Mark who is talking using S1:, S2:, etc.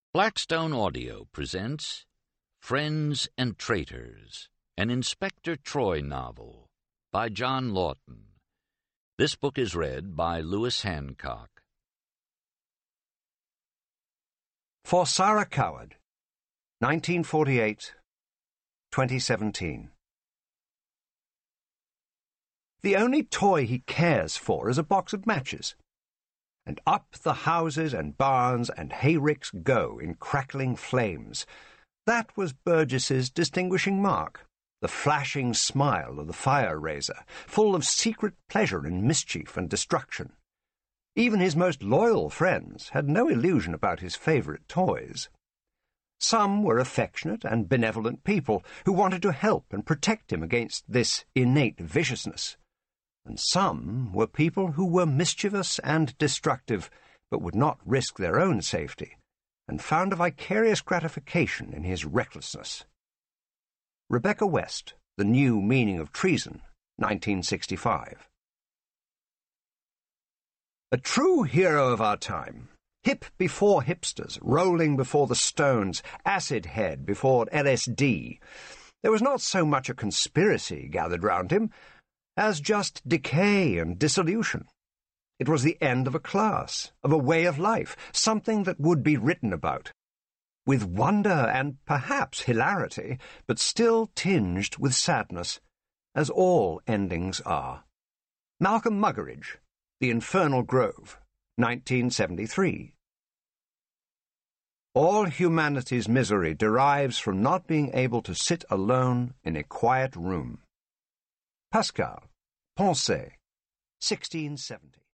S1: Blackstone Audio presents Friends and Traitors, an Inspector Troy novel by John Lawton. This book is read by Lewis Hancock.
S2: For Sarah Coward, 1948-2017. The only toy he cares for is a box of matches. And up the houses and barns and hayricks go in crackling flames. That was Burgess's distinguishing mark, the flashing smile of the fire-raiser, full of secret pleasure in mischief and destruction. Even his most loyal friends had no illusion about his favourite toys. Some were affectionate and benevolent people who wanted to help and protect him against this innate viciousness. And some were people who were mischievous and destructive, but would not risk their own safety, and found a vicarious gratification in his recklessness. Rebecca West, The New Meaning of Treason, 1965. A true hero of our time, hip before hipsters, rolling before the Stones, acid head before LSD. There was not so much a conspiracy gathered round him as just decay and dissolution. It was the end of a class, of a way of life, something that would be written about, with wonder and perhaps hilarity, but still tinged with sadness, as all endings are. Malcolm Muggeridge, The Infernal Grove, 1973. All humanity's misery derives from not being able to sit alone in a quiet room. Pascal, Pensée, 1670.